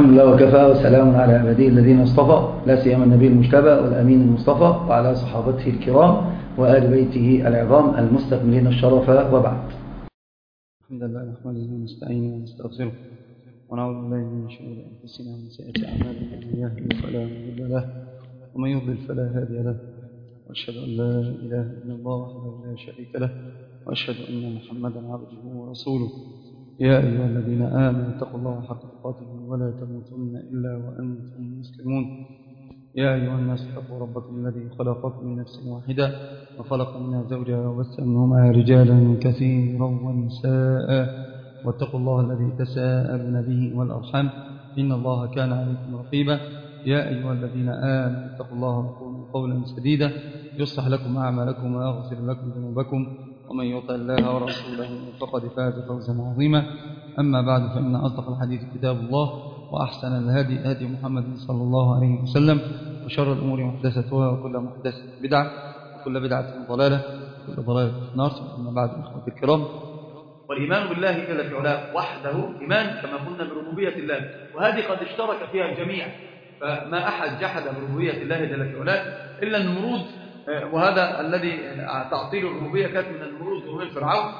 الحمد لله وكفى وسلام على عباده الذين اصطفى، لا سيما النبي المجتبى والأمين المصطفى وعلى صحابته الكرام وآل بيته العظام المستكملين الشرف، وبعد. الحمد لله نحمده ونستعينه ونستغفره ونعوذ بالله من شرور أنفسنا ومن سيئات أعمالنا، من يهده فلا مضل له ومن يضلل فلا هادي له، وأشهد أن لا إله إلا الله وحده لا شريك له، وأشهد أن محمدا عبده ورسوله. يا أيها الذين آمنوا اتقوا الله حق تقاته ولا تموتن إلا وأنتم مسلمون. يا أيها الناس اتقوا ربكم الذي خلقكم من نفس واحدة وخلق منها زوجها وبث منهما رجالا كثيرا ونساء، واتقوا الله الذي تساءلون به والأرحام إن الله كان عليكم رقيبا. يا أيها الذين آمنوا اتقوا الله وقولوا قولا سديدا يصلح لكم أعمالكم ويغفر لكم ذنوبكم، ومن يطع الله ورسوله فقد فاز فوزا عظيما. أما بعد، فإن أصدق الحديث كتاب الله، وأحسن الهدي هدي محمد صلى الله عليه وسلم، وشر الأمور محدثاتها، وكل محدثة بدعة، وكل بدعة ضلالة، وكل ضلالة في النار. أما بعد، إخوتي الكرام، والإيمان بالله جل في علاه وحده إيمان كما قلنا بربوبية الله، وهذه قد اشترك فيها الجميع، فما أحد جحد بربوبية الله جل في علاه إلا النمرود، وهذا الذي تعطيل الربوبية كانت من النمرود ومن فرعون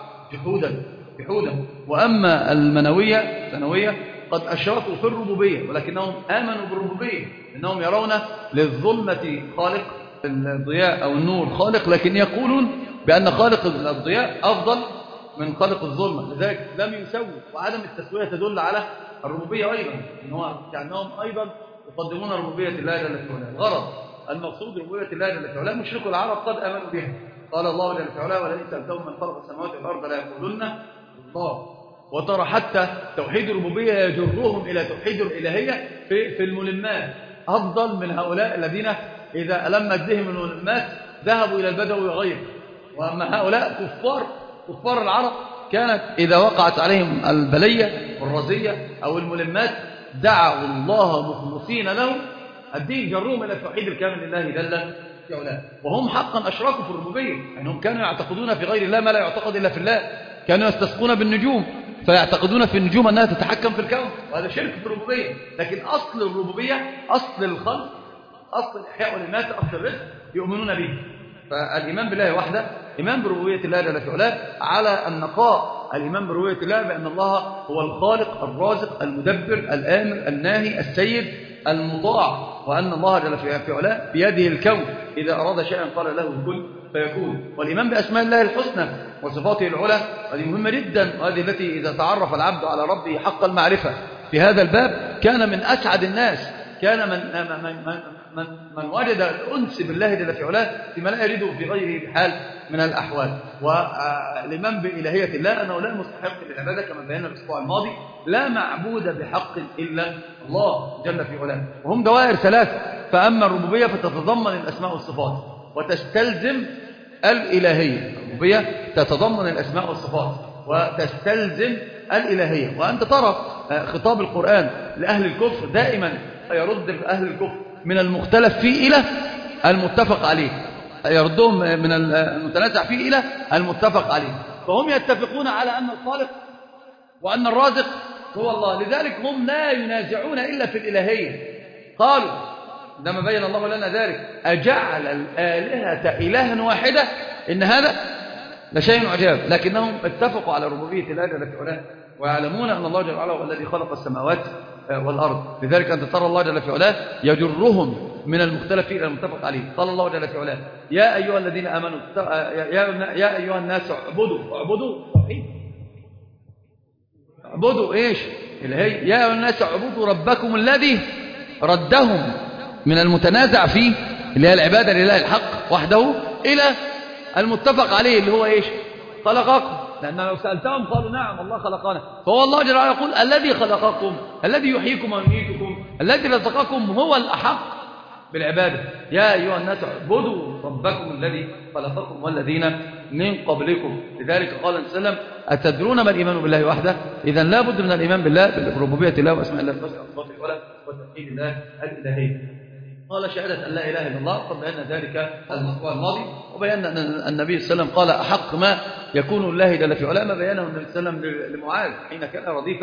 جحودا. وأما المنوية ثانوية قد أشركوا في الربوبية، ولكنهم آمنوا بالربوبية، إنهم يرون للظلمة خالق، الضياء أو النور خالق، لكن يقولون بأن خالق الضياء أفضل من خالق الظلمة، لذلك لم يسووا. وعدم التسوية تدل على الربوبية أيضا، كأنهم أيضا يقدمون ربوبية الله جل في علاه. الغرض المقصود ربوبية الله جل في علاه مشرك العرب قد آمنوا بها. قال الله جل في علاه: ولئن سألتهم من خلق السماوات والأرض لا يقولن الله. وترى حتى توحيد الربوبية يجرهم إلى توحيد الإلهية في الملمات، أفضل من هؤلاء الذين إذا ألمت بهم الملمات ذهبوا إلى البدو وغيره. وأما هؤلاء كفار العرب كانت إذا وقعت عليهم البلية والرزية أو الملمات دعوا الله مخلصين له الدين، جروهم إلى التوحيد الكامل لله جل في علاه. وهم حقا أشركوا في الربوبية، أنهم كانوا يعتقدون في غير الله ما لا يعتقد إلا في الله. كانوا يستسقون بالنجوم فيعتقدون في النجوم أنها تتحكم في الكون، وهذا شرك في الربوبية. لكن أصل الربوبية، أصل الخلق، أصل الإحياء والإماتة، أصل الرزق يؤمنون به. فالإيمان بالله وحده إيمان بربوبية الله جل في علاه على النقاء. الإيمان بربوبية الله بأن الله هو الخالق الرازق المدبر الآمر الناهي السيد المطاع، وأن الله جل في علاه بيده الكون، إذا أراد شيئا قال له كن فيكون. والإيمان بأسماء الله الحسنى وصفاته العلى، هذه مهمة جدا، وهذه التي إذا تعرف العبد على ربه حق المعرفة في هذا الباب كان من أسعد الناس، كان من وجد الأنس بالله جل في علاه فيما لا يجده في غيره بحال من الأحوال. والإيمان بإلهية الله أنه لا مستحق للعبادة كما بينا الأسبوع الماضي، لا معبود بحق إلا الله جل في علاه. وهم دوائر ثلاثة، فأما الربوبية فتتضمن الأسماء والصفات وتستلزم الإلهية. الربوبية تتضمن الأسماء والصفات وتستلزم الإلهية. وأنت ترى خطاب القرآن لأهل الكفر دائما يرد أهل الكفر من المختلف فيه إلى المتفق عليه، يردهم من المتنازع فيه إلى المتفق عليه. فهم يتفقون على أن الخالق وأن الرازق هو الله، لذلك هم لا ينازعون إلا في الإلهية. قالوا عندما بين الله لنا ذلك: أجعل الآلهة إلها واحدة إن هذا لشيء عجاب. لكنهم اتفقوا على ربوبية الله جل في علاه، ويعلمون أن الله جل وعلا هو الذي خلق السماوات والأرض. لذلك أنت ترى الله جل في علاه يجرهم من المختلف فيه إلى المتفق عليه. قال الله جل في علاه: يا أيها الذين آمنوا يا أيها الناس اعبدوا إيش؟ الهي. يا أيها الناس اعبدوا ربكم الذي ردهم من المتنازع فيه اللي هي العبادة لله الحق وحده إلى المتفق عليه اللي هو إيش؟ خلقكم. لأن لو سألتهم قالوا نعم الله خلقنا، فهو الله جل وعلا يقول: الذي خلقكم، الذي يحييكم ويميتكم، الذي رزقكم هو الأحق بالعبادة. يا أيها الناس اعبدوا ربكم الذي خلقكم والذين من قبلكم. لذلك قال صلى الله عليه وسلم: أتدرون ما الإيمان بالله وحده؟ إذا لا بد من الإيمان بالله بربوبية الله واسماء الله الحسنى وصفاته العلى وتوحيد الله الإلهية. قال: شهادة أن لا إله إلا الله. قد بينا ذلك الأسبوع الماضي، وبينا أن النبي صلى الله عليه وسلم قال: أحق ما يكون الله جل في علاه ما بينه النبي صلى الله عليه وسلم لمعاذ حين كان رديفا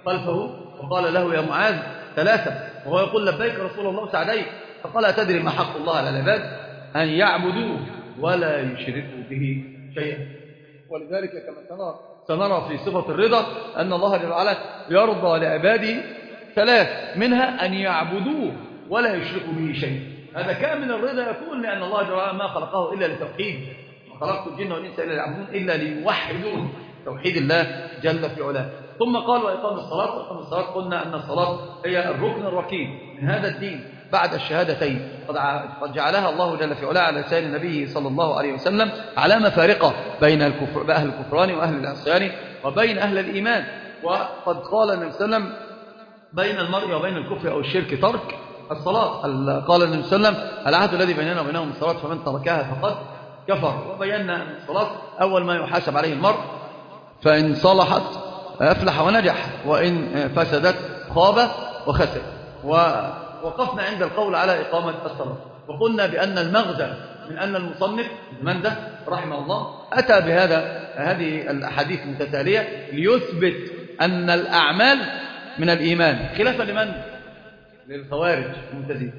خلفه وقال له يا معاذ ثلاثة وهو يقول لبيك رسول الله سعديك، فقال أتدري ما حق الله على العباد؟ أن يعبدوه ولا يشركوا به شيئا. ولذلك كما سنرى في صفة الرضا أن الله جل وعلا يرضى لعباده ثلاث، منها أن يعبدوه ولا يشركوا به شيئا. هذا كامل الرضا يكون لأن الله جل وعلا ما خلقه إلا لتوحيد، ما خلقت الجن والإنس إلا ليعبدون إلا ليوحدون توحيد الله جل في علاه. ثم قال وإقام الصلاة. وإقام الصلاة قلنا أن الصلاة هي الركن الركين من هذا الدين بعد الشهادتين، قد جعلها الله جل في علاه على لسان نبيه صلى الله عليه وسلم علامة فارقة بين أهل الكفران وأهل العصيان وبين أهل الإيمان. وقد قال النبي صلى الله عليه وسلم بين المرء وبين الكفر أو الشرك ترك الصلاة. قال النبي صلى الله عليه وسلم العهد الذي بيننا وبينهم الصلاة فمن تركها فقد كفر. وبينا أن الصلاة أول ما يحاسب عليه المرء، فإن صلحت أفلح ونجح وإن فسدت خاب وخسر. ووقفنا عند القول على إقامة الصلاة، وقلنا بأن المغزى من أن المصنف منده رحمه الله أتى هذه الأحاديث المتتالية ليثبت أن الأعمال من الإيمان، خلافا لمن؟ للخوارج المعتزلة.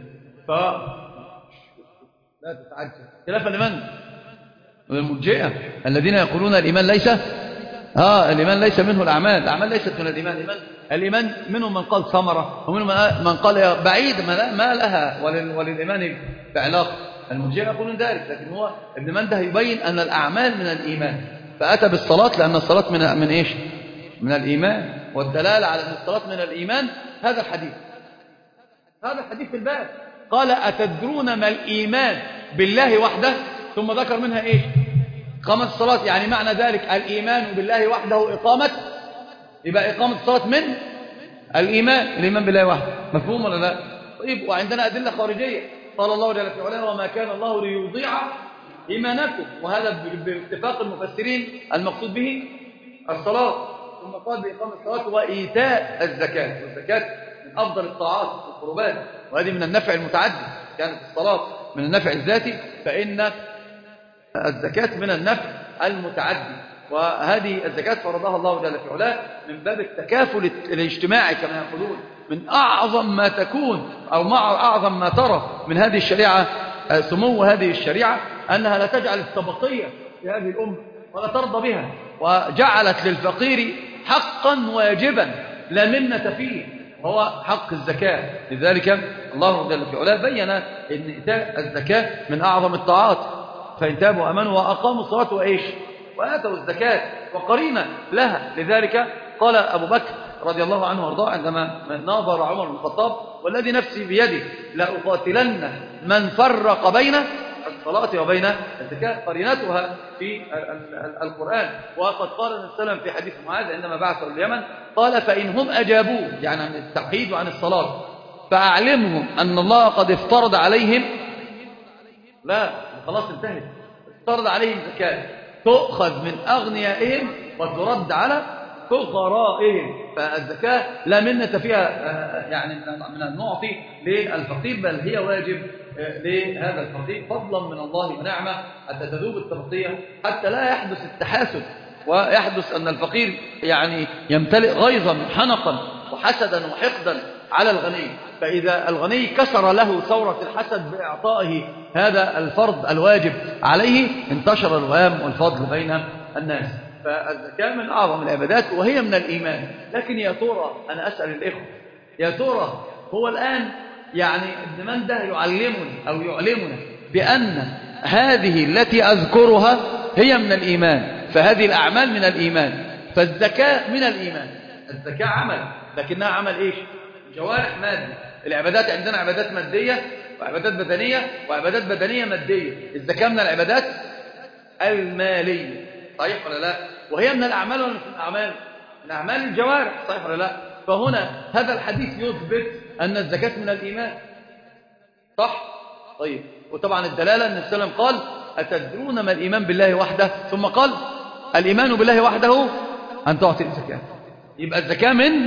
لا تتعجب، خلافا لمن؟ للمرجئة الذين يقولون الإيمان ليس منه الأعمال ليست من الإيمان. الإيمان منهم من قال ثمرة ومنهم من قال بعيد ما لها وللإيمان بعلاقة. المرجئة يقولون ذلك، لكن هو ابن منده يبين أن الأعمال من الإيمان، فأتى بالصلاة لأن الصلاة من إيش؟ من الإيمان. والدلالة على أن الصلاة من الإيمان هذا الحديث في الباب قال أتدرون ما الإيمان بالله وحده، ثم ذكر منها إيش؟ إقامة الصلاة. يعني معنى ذلك الإيمان بالله وحده يبقى إقامة الصلاة من الإيمان بالله وحده. مفهوم ولا لا؟ طيب، وعندنا أدلة خارجية. قال الله جل وعلا وما كان الله ليضيع إيمانكم، وهذا باتفاق المفسرين المقصود به الصلاة. ثم قال بإقامة الصلاة وإيتاء الزكاة، والزكاة من أفضل الطاعات والقربات، وهذه من النفع المتعدي. كانت الصلاة من النفع الذاتي، فإن الزكاة من النفع المتعدي، وهذه الزكاة فرضها الله جل في علاه من باب التكافل الاجتماعي كما يقولون. من أعظم ما تكون أو مع أعظم ما ترى من هذه الشريعة، سمو هذه الشريعة، أنها لا تجعل الطبقية في هذه الأمة ولا ترضى بها، وجعلت للفقير حقا واجبا لا منة فيه، وهو حق الزكاة. لذلك الله جل في علاه بين أن إيتاء الزكاة من أعظم الطاعات، فإن تابوا وأمنوا وأقاموا الصلاة وآتوا الزكاة وقرينة لها. لذلك قال أبو بكر رضي الله عنه وارضاه عندما ناظر عمر بن الخطاب والذي نفسي بيده لأقاتلن من فرق بين الصلاة وبين الزكاة، قرينتها في القرآن. وقد قال النبي صلى الله عليه وسلم في حديث معاذ عندما بعثوا اليمن قال فإن هم أجابوه يعني عن التوحيد وعن الصلاة فأعلمهم أن الله قد افترض عليهم، لا خلاص انتهت، افترض عليهم زكاة تؤخذ من أغنيائهم وترد على فقرائهم. فالزكاة لا منة فيها يعني من المعطي للفقير، بل هي واجب لهذا الفقير فضلا من الله ونعمة، حتى تذوب التغطية، حتى لا يحدث التحاسد ويحدث أن الفقير يعني يمتلئ غيظا وحنقا وحسدا وحقدا على الغني. فإذا الغني كسر له ثورة الحسد بإعطائه هذا الفرض الواجب عليه انتشر الوهام والفضل بين الناس. فالزكاة من أعظم العبادات وهي من الإيمان. لكن يا ترى أنا أسأل الإخوة، يا ترى هو الآن يعني ابن منده يعلمنا أو يعلمنا بأن هذه التي أذكرها هي من الإيمان، فهذه الأعمال من الإيمان، فالزكاة من الإيمان. الزكاة عمل، لكنها عمل إيش؟ جوارح مادي. العبادات عندنا عبادات مادية وعبادات بدنية وعبادات بدنية مادية. الزكاة من العبادات المالية، صحيح ولا لا؟ وهي من الأعمال ولا من الأعمال؟ من أعمال الجوارح، صحيح ولا لا؟ فهنا هذا الحديث يثبت أن الزكاة من الإيمان، صح؟ طيب، وطبعا الدلالة أن السلام قال أتدرون ما الإيمان بالله وحده، ثم قال الإيمان بالله وحده أن تعطي الزكاة. يبقى الزكاة من،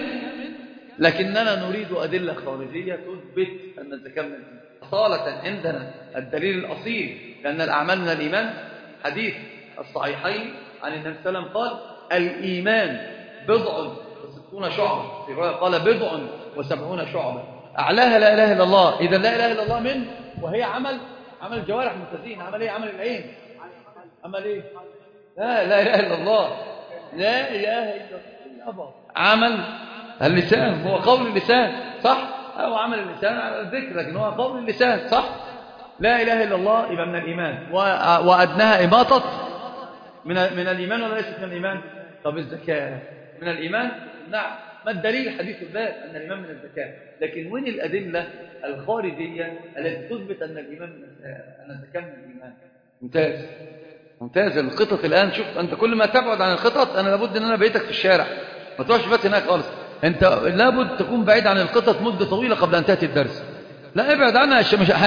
لكننا نريد أدلة خارجية تثبت أن الزكاة من الإيمان. أصالة عندنا الدليل الأصيل لأن الأعمال من الإيمان حديث الصحيحين عن النبي صلى الله عليه وسلم قال الإيمان بضع وستون شعبة، في رواية قال بضع وسبعون شعبة، أعلاها لا إله إلا الله. إذا لا إله إلا الله من وهي عمل الجوارح ممتازين. عمل إيه؟ عمل العين. عمل إيه؟ لا إله إلا الله، لا إله إلا الله. عمل اللسان هو قول اللسان، صح؟ هو عمل اللسان على الذكر، لكن هو قول اللسان، صح؟ لا إله إلا الله يبقى من الإيمان، وأدناها إماطة من الإيمان ولا ليست من الإيمان؟ طب الزكاة من الإيمان؟ نعم. ما الدليل؟ حديث الباب أن الإيمان من الزكاة. لكن وين الأدلة الخارجية التي تثبت أن الزكاة من الإيمان؟ ممتاز. الخطط الآن، شوف أنت كل ما تبعد عن الخطط، أنا لابد أن أنا بيتك في الشارع، ما تروحش بس هناك خالص. أنت لابد تكون بعيد عن الخطط مدة طويلة قبل أن تأتي الدرس. لا ابعد عنها،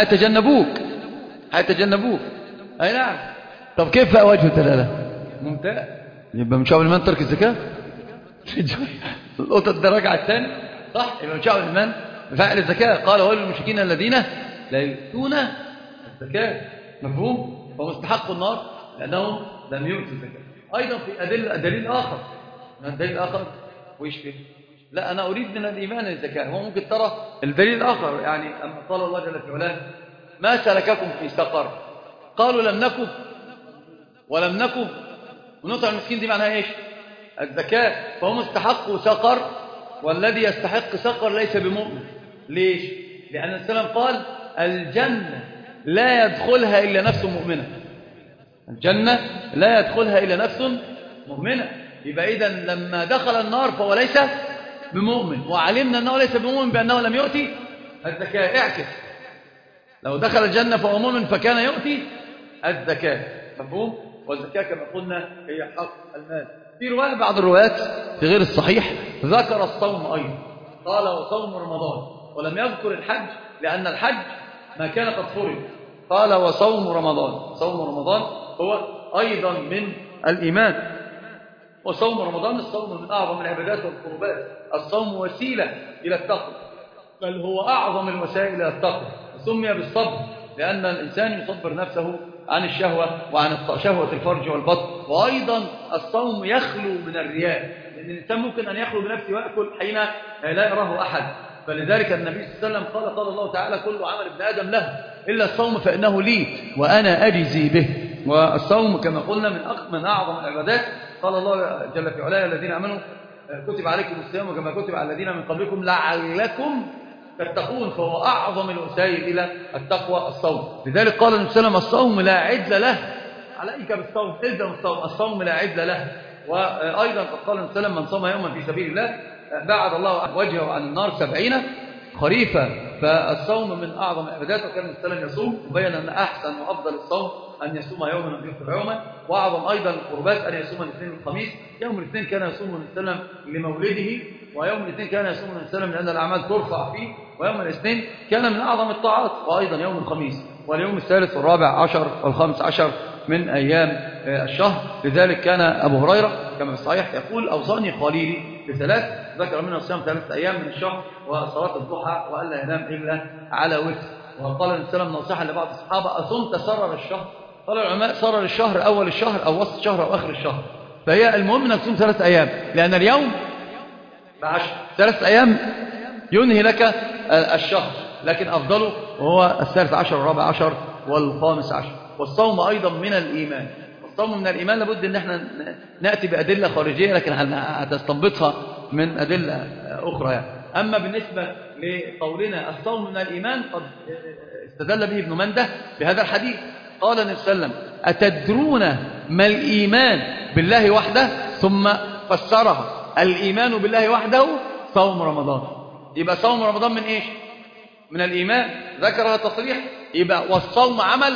هيتجنبوك. أي نعم. طب كيف وجه الدلالة؟ ممتاز. يبقى من شعب الإيمان ترك الزكاة. القطط ده رجع الثاني، صح؟ يبقى من شعب الإيمان بفعل الزكاة. قال ويل للمشركين الذين لا يؤتون الزكاة. مفهوم؟ فمستحق النار لأنهم لم يؤتوا الزكاة. أيضا في دليل آخر. من الدليل الآخر وإيش فيه؟ لا أنا أريد من الإيمان الزكاة. هو ممكن ترى الدليل الآخر، يعني أما قال الله جل في علاه ما سلككم في سقر؟ قالوا لم نكن ولم نكن. ونطع المسكين دي معناها إيش؟ الزكاة. فهم استحقوا سقر، والذي يستحق سقر ليس بمؤمن. ليش؟ لأن السلام قال الجنة لا يدخلها إلا نفس مؤمنة. الجنة لا يدخلها إلا نفس مؤمنة. يبقى إذن لما دخل النار فهو ليس بمؤمن، وعلمنا أنه ليس بمؤمن بأنه لم يؤتي الزكاة. اعكس، لو دخل الجنة فهو مؤمن فكان يؤتي الزكاة. مفهوم؟ والزكاة كما قلنا هي حق المال. في رواية بعض الروايات في غير الصحيح ذكر الصوم أيضا، قال وصوم رمضان، ولم يذكر الحج لأن الحج ما كان قد فرض. قال وصوم رمضان. صوم رمضان هو أيضا من الإيمان. وصوم رمضان الصوم من أعظم العبادات والقربات. الصوم وسيلة إلى التقوى، بل هو أعظم الوسائل إلى التقوى. سمي بالصبر لأن الإنسان يصبر نفسه عن الشهوة وعن شهوة الفرج والبطن. وأيضا الصوم يخلو من الرياء، لأن الإنسان ممكن أن يخلو بنفسه ويأكل حين لا يراه أحد. فلذلك النبي صلى الله عليه وسلم قال الله تعالى كل عمل ابن آدم له إلا الصوم فإنه لي وأنا أجزي به. والصوم كما قلنا من أعظم العبادات. قال الله جل في علاه الذين آمنوا كتب عليكم الصيام كما كتب على الذين من قبلكم لعلكم تتقون. فهو أعظم الوسائل إلى التقوى الصوم. لذلك قال النبي صلى الله عليه وسلم الصوم لا عدل له، عليك بالصوم، الزم الصوم، الصوم لا عدل له. وأيضا قال النبي صلى الله عليه وسلم من صام يوما في سبيل الله بعد الله وجهه عن النار 70 خريفا. فالصوم من أعظم العبادات. وكان النبي صلى الله عليه وسلم يصوم، وبين أن أحسن وأفضل الصوم أن يصوم يوما ويفطر يوما. وأعظم أيضا القربات أن يصوم الاثنين والخميس. يوم الاثنين كان يصوم النبي صلى الله عليه وسلم لمولده، ويوم الاثنين كان يصوم النبي صلى الله عليه وسلم لأن الأعمال ترفع فيه، ويوم الاثنين كان من أعظم الطاعات. وأيضا يوم الخميس واليوم الثالث والرابع عشر والخامس عشر من أيام الشهر. لذلك كان أبو هريرة كما في الصحيح يقول أوصاني خليلي بثلاث، ذكر منها الصيام 3 أيام من الشهر وصلاة الضحى وألا ينام إلا على وتر. وقال النبي صلى الله عليه وسلم نصيحة لبعض الصحابة أصمت سرر الشهر؟ قال العلماء سرر الشهر أول الشهر أو وسط الشهر أو آخر الشهر. فهي المهم أنك تصوم 3 أيام، لأن اليوم ب10 3 أيام ينهي لك الشهر، لكن أفضله هو 13 والرابع عشر والخامس عشر. والصوم أيضا من الإيمان. والصوم من الإيمان لابد أن احنا نأتي بأدلة خارجية، لكن هتستنبطها من أدلة أخرى يعني. أما بالنسبة لقولنا الصوم من الإيمان قد استدل به ابن منده بهذا الحديث. قال النبي صلى الله عليه وسلم أتدرون ما الإيمان بالله وحده؟ ثم فسرها الإيمان بالله وحده صوم رمضان. يبقى صوم رمضان من إيش؟ من الإيمان، ذكرها تصريح. يبقى والصوم عمل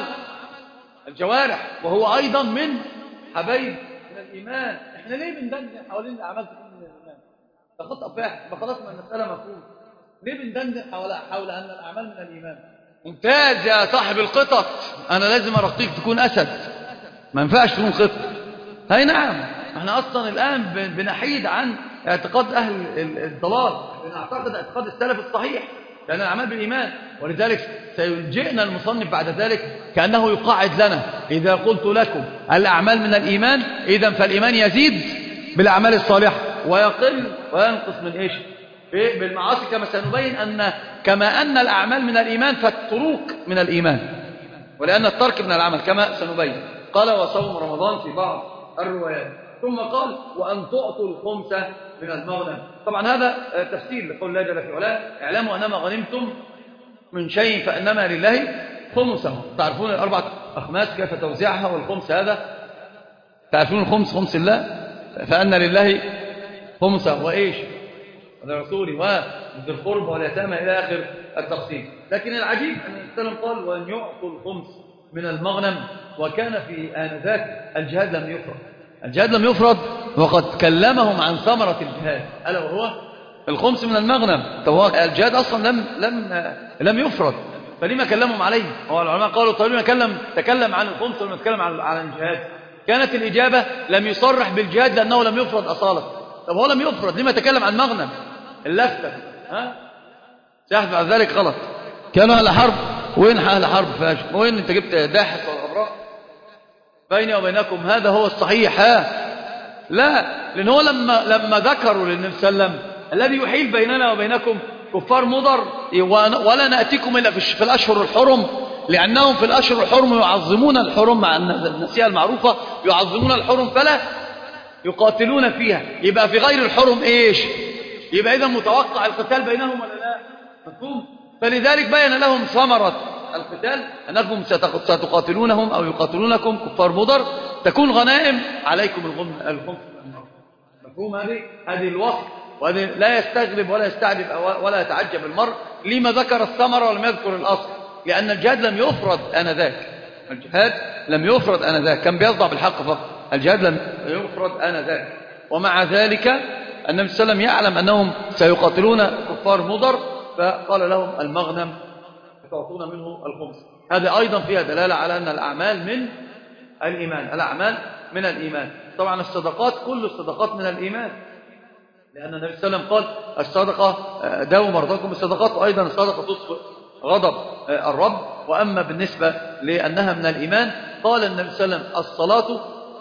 الجوارح وهو أيضا من حبايب من الإيمان. احنا ليه بندندن حوالين الأعمال تكون من الإيمان؟ ده خطأ فاحش. فخلاص ما المسألة مفهوم. ليه بندندن حول أن الأعمال من الإيمان؟ ممتاز يا صاحب القطط، أنا لازم أرقيك تكون أسد، ما ينفعش تكون قط. هاي نعم. احنا أصلا الآن بنحيد عن اعتقاد أهل الضلال، بنعتقد اعتقاد السلف الصحيح، لأن الأعمال بالإيمان. ولذلك سيلجئنا المصنف بعد ذلك كأنه يقاعد لنا إذا قلت لكم الأعمال من الإيمان إذن فالإيمان يزيد بالأعمال الصالحة. ويقل وينقص من إيش؟ بالمعاصي، كما سنبين كما أن الأعمال من الإيمان فالتروك من الإيمان، ولأن الترك من العمل كما سنبين. قال وصوم رمضان في بعض الروايات. ثم قال وأن تعطوا الخمسة من المغنم. طبعا هذا تفسير لقول الله جل في علاه اعلموا أنما غنمتم من شيء فإنما لله خمسه. تعرفون الأربعة أخماس كيف توزيعها، والخمس هذا تعرفون الخمس خمس الله، فأن لله خمسه وإيش ولرسوله وذي القربى واليتامى إلى آخر التقسيم. لكن العجيب أن السلام قال وأن يعطوا الخمس من المغنم، وكان في آنذاك الجهاد لم يفرض. الجهاد لم يفرض، وقد كلمهم عن ثمرة الجهاد ألا وهو الخمس من المغنم. طب هو الجهاد أصلا لم يفرض، فلما كلمهم عليه؟ هو العلماء قالوا طيب لما تكلم عن الخمس ولما تكلم عن الجهاد؟ كانت الإجابة لم يصرح بالجهاد لأنه لم يفرض أصالة. طب هو لم يفرض، لما تكلم عن مغنم؟ اللفتة سيحدث بعد ذلك غلط. كانوا أهل حرب، وين أهل حرب فاشل؟ وين أنت جبت داحس ولا أبراء؟ بيني وبينكم هذا هو الصحيح. لا، لأن هو لما ذكروا للنبي صلى الله عليه وسلم الذي يحيل بيننا وبينكم كفار مضر ولا نأتيكم إلا في الأشهر الحرم، لأنهم في الأشهر الحرم يعظمون الحرم مع النسيئة المعروفة، يعظمون الحرم فلا يقاتلون فيها. يبقى في غير الحرم إيش؟ يبقى إذا متوقع القتال بينهم ولا لا؟ مفهوم؟ فلذلك بين لهم ثمرة القتال أنكم ستقاتلونهم أو يقاتلونكم كفار مضر، تكون غنائم عليكم الخمس. مفهوم هذه الوصف؟ وهذه لا يستغرب ولا يستعجب ولا يتعجب المرء لما ذكر الثمرة ولم يذكر الأصل، لأن الجهاد لم يفرض آنذاك. الجهاد لم يفرض آنذاك، كان بيصدع بالحق فقط. الجهاد لم يفرض آنذاك، ومع ذلك النبي صلى الله عليه وسلم يعلم أنهم سيقاتلون كفار مضر، فقال لهم المغنم تعطون منه الخمس. هذا أيضا فيها دلالة على أن الأعمال من الإيمان. الأعمال من الإيمان. طبعا الصدقات، كل الصدقات من الإيمان، لأن النبي صلى الله عليه وسلم قال الصدقة داووا مرضاكم بالصدقات، وأيضا الصدقة تطفئ غضب الرب. وأما بالنسبة لأنها من الإيمان قال النبي صلى الله عليه وسلم الصلاة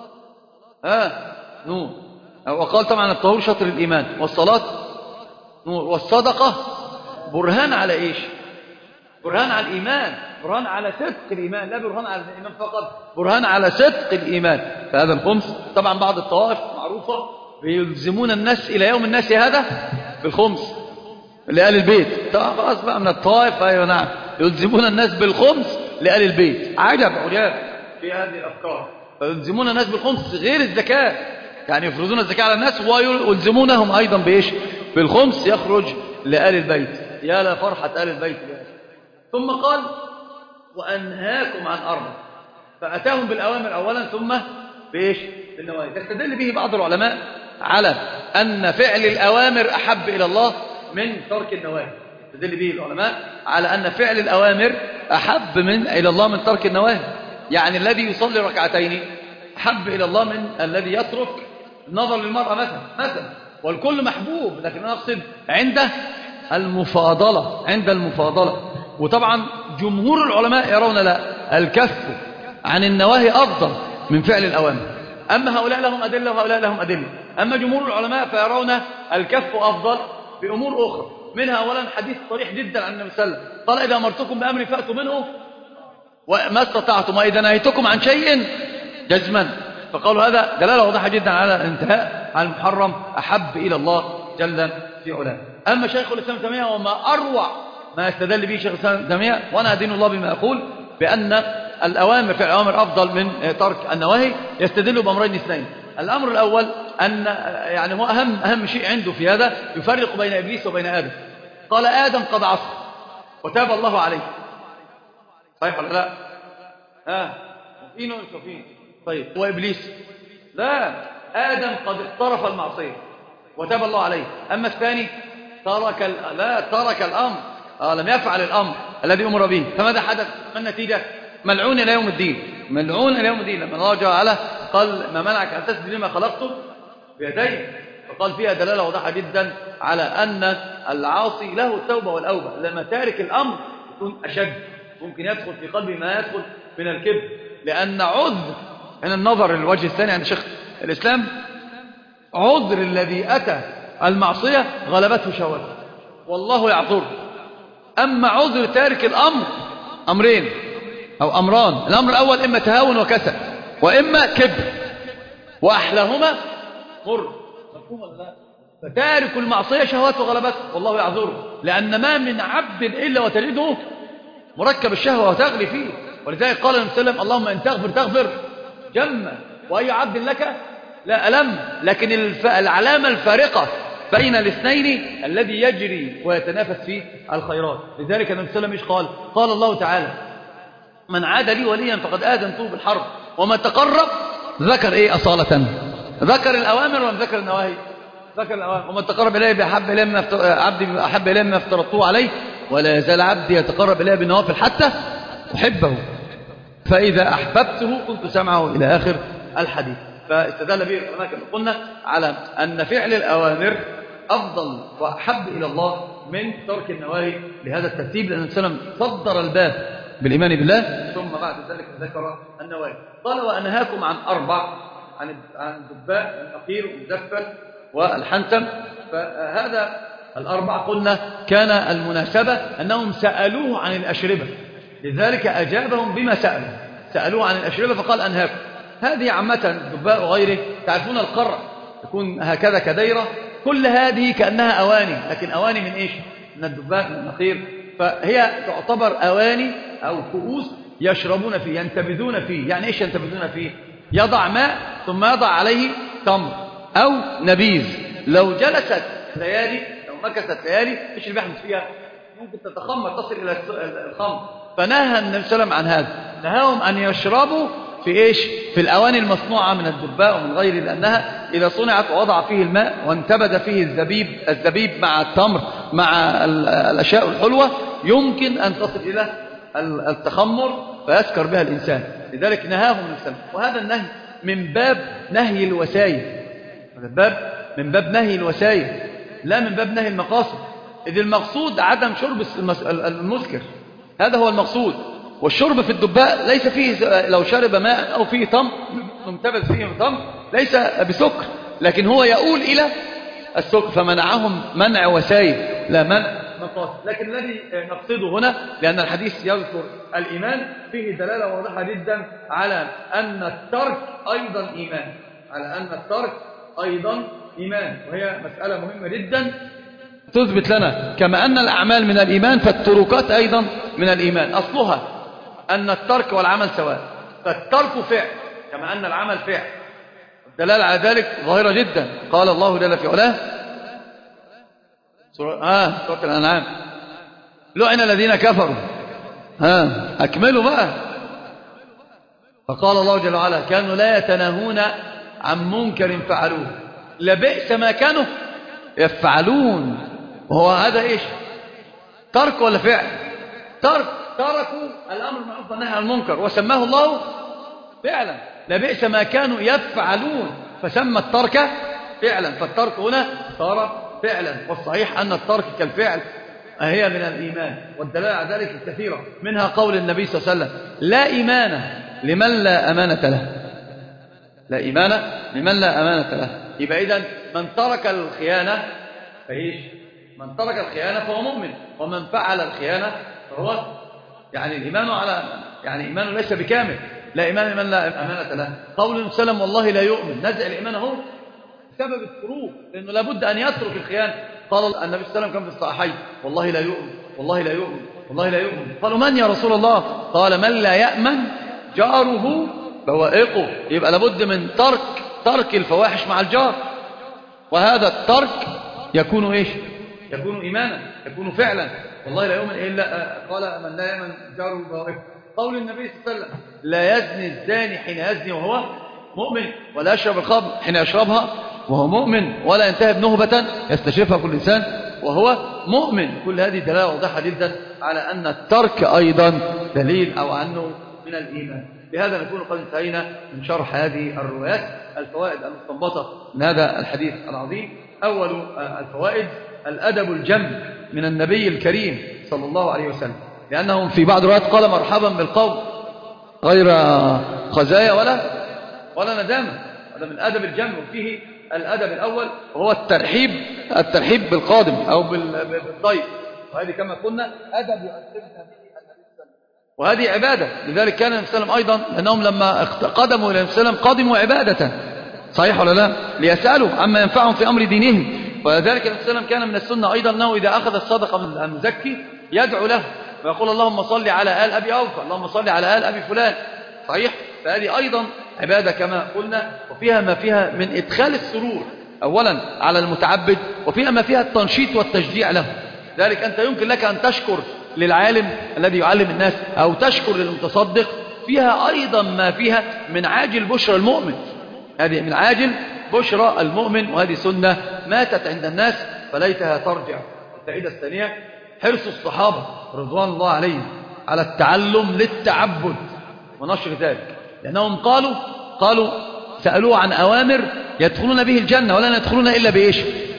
نور، وقال طبعا الطهور شطر الإيمان، والصلاة نور، والصدقة برهان على إيش؟ برهان على الإيمان، برهان على صدق الإيمان، لا برهان على الإيمان فقط، برهان على صدق الإيمان. فهذا الخمس. طبعا بعض الطوائف معروفة بيلزمون الناس إلى يوم الناس هذا بالخمس لآل البيت. خلاص بقى من الطوائف، أيوة نعم، يلزمون الناس بالخمس لآل البيت. عجب في هذه الأفكار. فيلزمون الناس بالخمس غير الزكاة، يعني يفرضون الزكاة على الناس ويلزمونهم أيضا بإيش؟ بالخمس يخرج لآل البيت. يا لا فرحة آل البيت. ثم قال وأنهاكم عن أربع، فأتاهم بالأوامر أولا ثم بإيش؟ بالنواهي. تستدل به بعض العلماء على أن فعل الأوامر أحب إلى الله من ترك النواهي. تستدل به العلماء على أن فعل الأوامر أحب إلى الله من ترك النواهي. يعني الذي يصلي ركعتين أحب إلى الله من الذي يترك النظر للمرأة مثلا. والكل محبوب، لكن أنا أقصد عند المفاضلة. وطبعا جمهور العلماء يرون لا، الكف عن النواهي أفضل من فعل الأوامر. أما هؤلاء لهم أدلة وهؤلاء لهم أدلة. أما جمهور العلماء فيرون الكف أفضل بأمور أخرى، منها أولا حديث صريح جدا عن النبي صلى الله عليه وسلم قال إذا أمرتكم بأمر فأتوا منه وما استطعتم، وإذا نهيتكم عن شيء جزما. فقالوا هذا دلالة واضحة جدا على الانتهاء عن المحرم أحب إلى الله جل في علاه. أما شيخ الإسلام ابن تيمية وما أروع ما يستدل به شيخ الإسلام ابن تيمية، وأنا أدين الله بما أقول بأن الأوامر في الأوامر أفضل من ترك النواهي، يستدل بأمرين اثنين. الأمر الأول أن يعني هو أهم شيء عنده في هذا، يفرق بين إبليس وبين آدم. قال آدم قد عصى وتاب الله عليه، صحيح ولا لا؟ وفين طيب، وإبليس لا، آدم قد اقترف المعصية وتاب الله عليه. أما الثاني ترك الأمر، لم يفعل الأمر الذي أمر به. فماذا حدث؟ ما النتيجة؟ ملعون إلى يوم الدين. لما الله جل وعلا قال ما منعك أن تسجد لما خلقته بيدي، فقال فيها دلالة واضحة جدا على أن العاصي له التوبة والأوبة. لما تارك الأمر يكون أشد، ممكن يدخل في قلبه ما يدخل من الكبر، لأن عذر هنا النظر للوجه الثاني عند شيخ الإسلام عذر الذي أتى المعصية غلبته شهوته والله يعذره. أما عذر تارك الأمر أمرين أو أمران، الأمر الأول إما تهاون وكسل وإما كبر، وأحلاهما مر. مفهوم ولا لا؟ فتارك المعصية شهوته غلبته والله يعذره، لأن ما من عبد إلا وتجده مركب الشهوة وتغلي فيه. ولذلك قال النبي صلى الله عليه وسلم اللهم إن تغفر جمّا وأي عبد لك لا ألم. لكن العلامة الفارقة بين الاثنين الذي يجري ويتنافس فيه الخيرات. لذلك النبي صلى الله عليه وسلم قال الله تعالى من عاد لي وليا فقد آذنته بالحرب. وما تقرب ذكر إيه أصالة؟ ذكر الأوامر ولا ذكر النواهي؟ ذكر الأوامر. ومن تقرب إليه بأحب إليه مما عبدي أحب إليه مما افترضته عليه ولا يزال عبدي يتقرب إليه بالنوافل حتى أحبه فإذا أحببته كنت سمعه إلى آخر الحديث. فاستدل به العلماء كما قلنا على أن فعل الأوامر أفضل وأحب إلى الله من ترك النواهي لهذا الترتيب، لأن النبي صلى الله عليه وسلم صدر الباب بالإيمان بالله ثم بعد ذلك ذكر النواهي. قال وأنهاكم عن 4 عن الدباء والنقير والمزفل والحنتم. فهذا 4 قلنا كان المناسبة أنهم سألوه عن الأشربة، لذلك أجابهم بما سألوه عن الأشربة فقال أنهاكم. هذه عامة الدباء وغيره تعرفون القرع يكون هكذا كديرة، كل هذه كأنها أواني، لكن أواني من إيش؟ من الدباء من النقير. فهي تعتبر أواني أو كؤوس يشربون فيه ينتبذون فيه. يعني إيش ينتبذون فيه؟ يضع ماء ثم يضع عليه تمر أو نبيذ. لو جلست ليالي لو مكثت ليالي إيش اللي بيحدث فيها؟ ممكن تتخمر تصل إلى الخمر. فنهى النبي صلى الله عليه وسلم عن هذا، نهاهم أن يشربوا في إيش؟ في الأواني المصنوعة من الدباء ومن غيره، لأنها إذا صنعت ووضع فيه الماء وانتبذ فيه الزبيب مع التمر مع الأشياء الحلوة يمكن أن تصل إلى التخمر فيسكر بها الإنسان. لذلك نهاهم الإسلام. وهذا النهي من باب نهي الوسائل، من باب نهي الوسائل لا من باب نهي المقاصد، إذ المقصود عدم شرب المسكر، هذا هو المقصود. والشرب في الدباء ليس فيه لو شرب ماء أو فيه تمر ممتبذ فيه تمر ليس بسكر، لكن هو يؤول إلى السكر، فمنعهم منع وسائل لا منع مقاصد. لكن الذي نقصده هنا لأن الحديث يذكر الإيمان فيه دلالة واضحة جدا على أن الترك أيضا إيمان، وهي مسألة مهمة جدا تثبت لنا كما أن الأعمال من الإيمان فالتركات أيضا من الإيمان. أصلها أن الترك والعمل سواء، فالترك فعل كما أن العمل فعل. الدلالة على ذلك ظاهرة جدا. قال الله جل في علاه سورة الأنعام لعن الذين كفروا أكملوا بقى. فقال الله جل وعلا كانوا لا يتناهون عن منكر فعلوه لبئس ما كانوا يفعلون. وهو هذا إيش؟ ترك ولا فعل؟ تركوا الأمر بالمعروف والنهي عن المنكر وسماه الله فعلا. لبئس ما كانوا يفعلون فسمى الترك فعلا. فالترك هنا صار فعلا، والصحيح أن الترك كالفعل هي من الإيمان. والدلالة على ذلك الكثيرة، منها قول النبي صلى الله عليه وسلم لا إيمان لمن لا أمانة له. لا إيمان لمن لا أمانة له. يبقى إذن من ترك الخيانة فإيش؟ من ترك الخيانة فهو مؤمن، ومن فعل الخيانة فهو يعني الإيمان على يعني إيمانه ليس بكامل. لا إيمان لمن لا أمانة له. قول النبي صلى الله عليه وسلم والله لا يؤمن، نزع الإيمان هو بسبب الفروق، لأنه لابد أن يترك الخيانة. قال النبي صلى الله عليه وسلم كان في الصحيحين والله لا يؤمن والله لا يؤمن والله لا يؤمن. قالوا من يا رسول الله؟ قال من لا يأمن جاره بوائقه. يبقى لابد من ترك الفواحش مع الجار، وهذا الترك يكون إيش؟ يكون إيمانا، يكون فعلا. والله لا يؤمن إلا قال من لا يأمن جاره بوائقه. قول النبي صلى الله عليه وسلم لا يزني الزاني حين يزني وهو مؤمن، ولا يشرب الخمر حين يشربها وهو مؤمن، ولا ينتهب نهبة يستشرفها كل إنسان وهو مؤمن. كل هذه دلالة واضحة جدا على أن الترك أيضا دليل أو أنه من الإيمان. بهذا نكون قد انتهينا من شرح هذه الروايات. الفوائد المستنبطة من هذا الحديث العظيم: أول الفوائد الأدب الجم من النبي الكريم صلى الله عليه وسلم، لأنهم في بعض الروايات قال مرحبا بالقوم غير خزايا ولا ندامة. هذا من أدب الجم، وفيه الأدب الأول وهو الترحيب بالقادم أو بالضيف، وهذه كما قلنا أدب يؤدبنا به النبي صلى الله عليه وسلم، وهذه عبادة. لذلك كان النبي صلى الله عليه وسلم أيضا أنهم لما قدموا إلى النبي صلى الله عليه وسلم قدموا عبادة، صحيح ولا لا؟ ليسألوا عما ينفعهم في أمر دينهم. ولذلك النبي صلى الله عليه وسلم كان من السنة أيضا أنه إذا أخذ الصدقة من المزكي يدعو له ويقول اللهم صل على آل أبي أوفى، اللهم صل على آل أبي فلان، صحيح؟ فهذه أيضا عبادة كما قلنا، وفيها ما فيها من إدخال السرور أولا على المتعبد، وفيها ما فيها التنشيط والتشجيع له. ذلك أنت يمكن لك أن تشكر للعالم الذي يعلم الناس أو تشكر للمتصدق، فيها أيضا ما فيها من عاجل بشرى المؤمن، هذه من عاجل بشرى المؤمن، وهذه سنة ماتت عند الناس فليتها ترجع. الفائدة الثانية حرص الصحابة رضوان الله عليهم على التعلم للتعبد ونشر ذلك، لأنهم قالوا سألوه عن أوامر يدخلون به الجنة ولن يدخلون إلا بإيش؟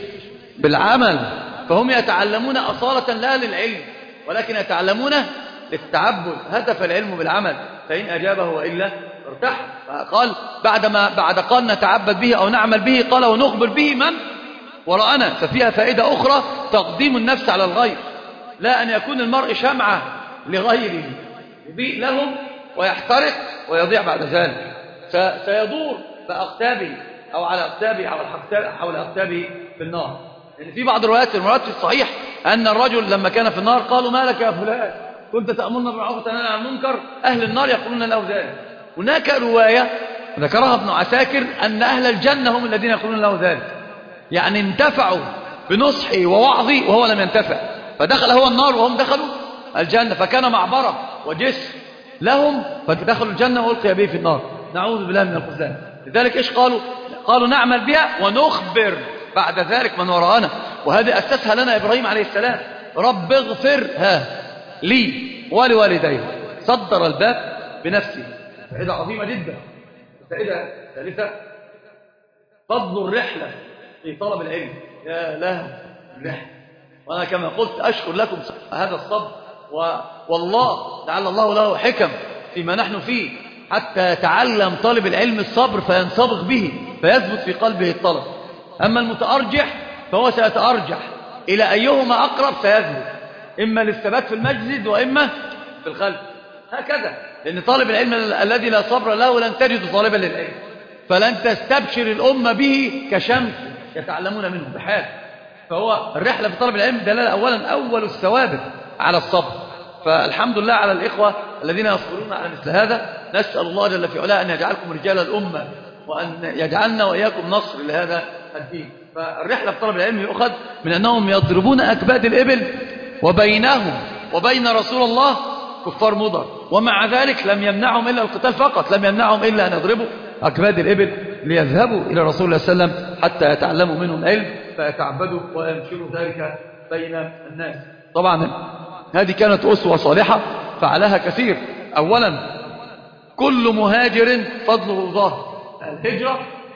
بالعمل. فهم يتعلمون أصالة لا للعلم، ولكن يتعلمون للتعبد، هدف العلم بالعمل، فإن أجابه وإلا ارتاح. فقال بعد قال نتعبد به أو نعمل به، قال ونخبر به من وراءنا. ففيها فائدة أخرى تقديم النفس على الغير، لا أن يكون المرء شمعة لغيره يضيء لهم ويحترق ويضيع بعد ذلك، سيدور بأقتابه أو على أقتابه أو حول أقتابه في النار. يعني في بعض الروايات في الصحيح أن الرجل لما كان في النار قالوا ما لك يا فلان كنت تأمرنا بالمعروف وتنهانا عن المنكر، أهل النار يقولون له ذلك. هناك رواية ذكرها ابن عساكر أن أهل الجنة هم الذين يقولون له ذلك، يعني انتفعوا بنصحي ووعظي وهو لم ينتفع، فدخل هو النار وهم دخلوا الجنة، فكان معبرة وجسر لهم، فدخلوا الجنة وألقي به في النار، نعوذ بالله من الخذلان. لذلك إيش قالوا نعمل بها ونخبر بعد ذلك من وراءنا. وهذه أسسها لنا إبراهيم عليه السلام، رب اغفر لي ولوالدي، صدر الباب بنفسه. فائدة عظيمة جدا. الفائدة الثالثة فضل الرحلة في طلب العلم. يا لها الرحلة، وأنا كما قلت أشكر لكم هذا الصبر، والله لعل الله له حكم فيما نحن فيه حتى يتعلم طالب العلم الصبر فينصبغ به فيثبت في قلبه الطلب. أما المتأرجح فهو سيتأرجح إلى أيهما أقرب سيذهب، إما للثبات في المجد وإما في الخلف، هكذا. لأن طالب العلم الذي لا صبر له لن تجد طالبا للعلم، فلن تستبشر الأمة به كشمس يتعلمون منه بحال. فهو الرحلة في طلب العلم دلالة أول الثوابت على الصبر. فالحمد لله على الإخوة الذين يصبرون على مثل هذا. نسأل الله جل في علاه أن يجعلكم رجال الأمة، وأن يجعلنا وإياكم نصر لهذا الدين. فالرحلة في طلب العلم يؤخذ من أنهم يضربون أكباد الإبل، وبينهم وبين رسول الله كفار مضر، ومع ذلك لم يمنعهم إلا القتال فقط، لم يمنعهم إلا أن يضربوا أكباد الإبل ليذهبوا إلى رسول الله صلى الله عليه وسلم حتى يتعلموا منه العلم فيتعبدوا وينشروا ذلك بين الناس. طبعا هذه كانت أسوة صالحة فعلها كثير. أولا كل مهاجر فضله ظاهر، الهجرة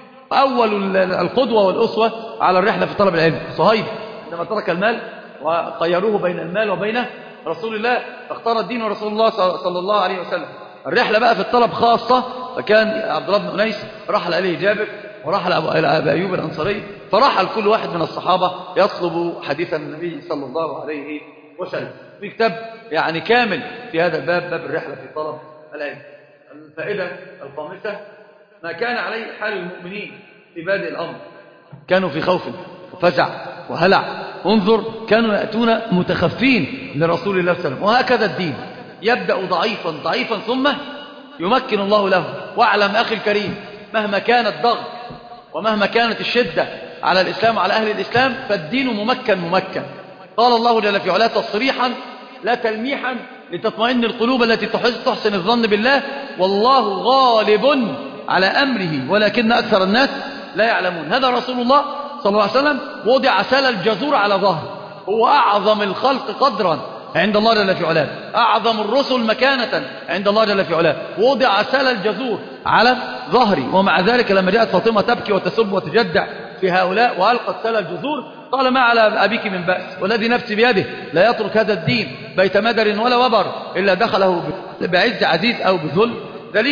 أول القدوة والأسوة على الرحلة في طلب العلم. صهيب عندما ترك المال وخيروه بين المال وبين رسول الله فاختار الدين رسول الله صلى الله عليه وسلم. الرحلة بقى في الطلب خاصة، فكان عبد الله بن أنيس رحل إليه جابر، ورحل إلى أبي أيوب الأنصاري، فرحل كل واحد من الصحابة يطلب حديث النبي صلى الله عليه وسلم. في كتاب يعني كامل في هذا الباب، باب الرحلة في طلب العلم. الفائدة الخامسة ما كان عليه حال المؤمنين في بادئ الأمر، كانوا في خوف وفزع وهلع. انظر كانوا يأتون متخفين لرسول الله صلى الله عليه وسلم. وهكذا الدين يبدأ ضعيفا ثم يمكن الله له. واعلم أخي الكريم مهما كان الضغط ومهما كانت الشدة على الإسلام وعلى أهل الإسلام فالدين ممكن. قال الله جل في علاه تصريحا لا تلميحا لتطمئن القلوب التي تحسن الظن بالله، والله غالب على أمره ولكن أكثر الناس لا يعلمون. هذا رسول الله صلى الله عليه وسلم وضع سال الجزور على ظهره، هو أعظم الخلق قدرا عند الله جل في علاه، أعظم الرسل مكانة عند الله جل في علاه، وضع سال الجزور على ظهري. ومع ذلك لما جاءت فاطمة تبكي وتسب وتجدع في هؤلاء وألقت سال الجزور قال ما على أبيك من بأس، والذي نفسي بيده لا يترك هذا الدين بيت مدر ولا وبر إلا دخله بعز عزيز أو بذل ذليل.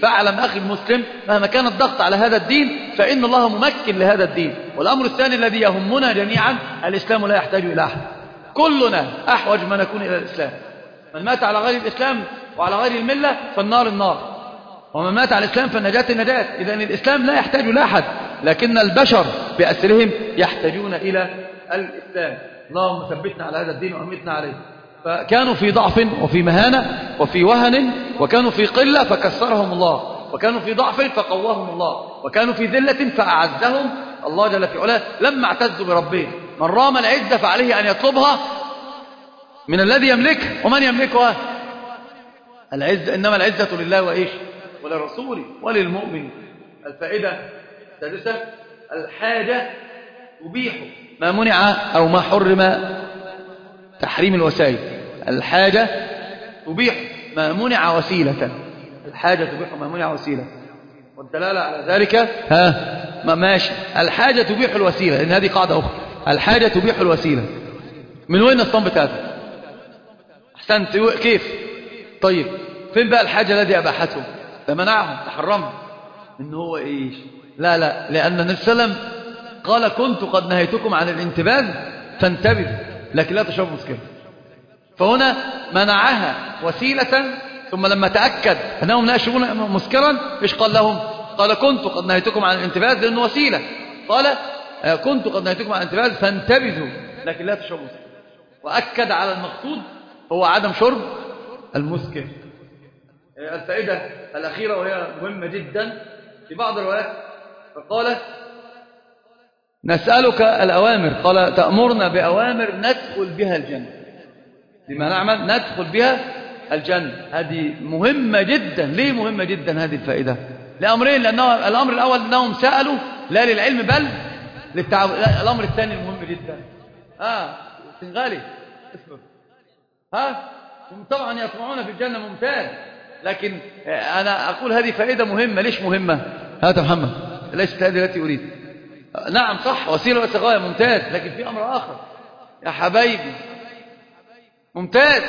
فاعلم أخي المسلم مهما كان الضغط على هذا الدين فإن الله ممكن لهذا الدين. والأمر الثاني الذي يهمنا جميعا، الإسلام لا يحتاج إلى أحد، كلنا أحوج ما نكون إلى الإسلام. من مات على غير الإسلام وعلى غير الملة فالنار النار، ومن مات على الإسلام فالنجاة النجاة. إذن الإسلام لا يحتاج إلى أحد، لكن البشر بأسرهم يحتاجون إلى الإسلام. اللهم ثبتنا على هذا الدين وأمتنا عليه. فكانوا في ضعف وفي مهانة وفي وهن، وكانوا في قلة فكسرهم الله، وكانوا في ضعف فقواهم الله، وكانوا في ذلة فأعزهم الله جل في علاه لما اعتزوا بربهم. من رام العزة فعليه أن يطلبها من الذي يملكه، ومن يملكها؟ العزة، إنما العزة لله وإيش؟ ولرسوله وللمؤمن. الفائدة السادسة، الحاجة تبيح ما منع أو ما حرم، تحريم الوسائل. الحاجة تبيح ما منع وسيلة، الحاجة تبيح ما منع وسيلة، والدلالة على ذلك ماشي، الحاجة تبيح الوسيلة، لأن هذه قاعدة أخرى، الحاجة تبيح الوسيلة. من وين نستنبط هذا؟ أحسنت، كيف؟ طيب فين بقى الحاجة الذي أباحته؟ فمنعهم تحرمهم إن هو إيش؟ لا لأن النبي صلى الله عليه وسلم قال كنت قد نهيتكم عن الانتباذ فانتبذوا لكن لا تشربوا مسكرا. فهنا منعها وسيلة، ثم لما تأكد أنهم لا يشربون مسكرا إيش قال لهم؟ قال كنت قد نهيتكم عن الانتباذ، لأنه وسيلة. قال كنت قد نهيتكم عن الانتباذ فانتبذوا لكن لا تشربوا مسكرا، وأكد على المقصود هو عدم شرب المسكر. الفائدة الأخيرة وهي مهمة جدا في بعض الروايات، فقال نسألك الأوامر، قال تأمرنا بأوامر ندخل بها الجنة، لما نعمل ندخل بها الجنة. هذه مهمة جدا. ليه مهمة جدا هذه الفائدة؟ لأمرين، لأنه الأمر الأول أنهم سألوا لا للعلم بل للتعبد. الأمر الثاني المهم جدا سنغالي طبعا يطمعون في الجنة، ممتاز، لكن أنا أقول هذه فائدة مهمة. ليش مهمة؟ هذا محمد ليست هذه التي أريد. نعم صح، وسيلة وسغاية، ممتاز، لكن في أمر آخر يا حبايبي، ممتاز،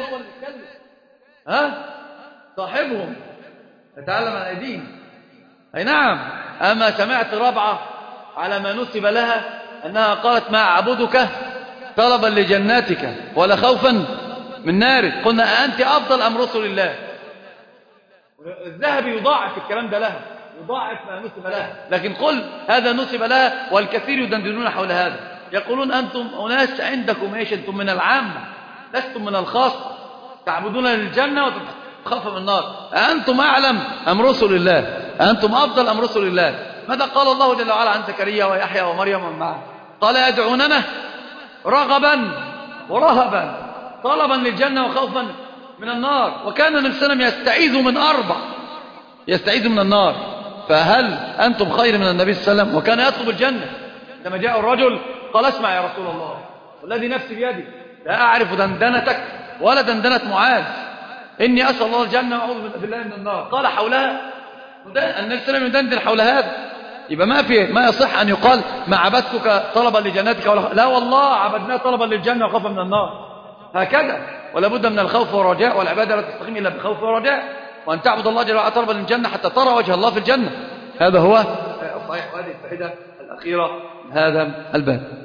صاحبهم يتعلم عن أيديهم. أي نعم. أما سمعت ربعة على ما نسب لها أنها قالت ما أعبدك طلبا لجناتك ولا خوفا من نارك، قلنا أنت أفضل أم رسل الله؟ الذهبي يضاعف الكلام ده لها، يضاعف ما نسب لها، لكن قل هذا نسب لها، والكثير يدندنون حول هذا، يقولون أنتم أناس عندكم إيش؟ أنتم من العامة لستم من الخاصة، تعبدون للجنة وتخافوا من النار. أنتم أعلم أم رسل الله؟ أنتم أفضل أم رسل الله؟ ماذا قال الله جل وعلا عن زكريا ويحيى ومريم ومن معه؟ قال يدعوننا رغبا ورهبا طلبا للجنة وخوفا من النار. وكان النبي صلى الله عليه وسلم يستعيذ من 4، يستعيذ من النار. فهل أنتم خير من النبي صلى الله عليه وسلم؟ وكان يطلب الجنة. لما جاء الرجل قال اسمع يا رسول الله والذي نفسي بيدي لا أعرف دندنتك ولا دندنة معاذ، إني أسأل الله الجنة وأعوذ بالله من النار. قال حولها، النبي صلى الله عليه وسلم يدندن حول هذا. يبقى ما يصح أن يقال ما عبدتك طلبا لجنتك لا والله عبدناه طلبا للجنة وخوفا من النار، هكذا. ولا بد من الخوف والرجاء، والعبادة لا تستقيم إلا بخوف ورجاء، وأن تعبد الله جل وعلا طلبا للجنة حتى ترى وجه الله في الجنة. هذا هو الصحيح، وهذه الفائدة الأخيرة من هذا الباب.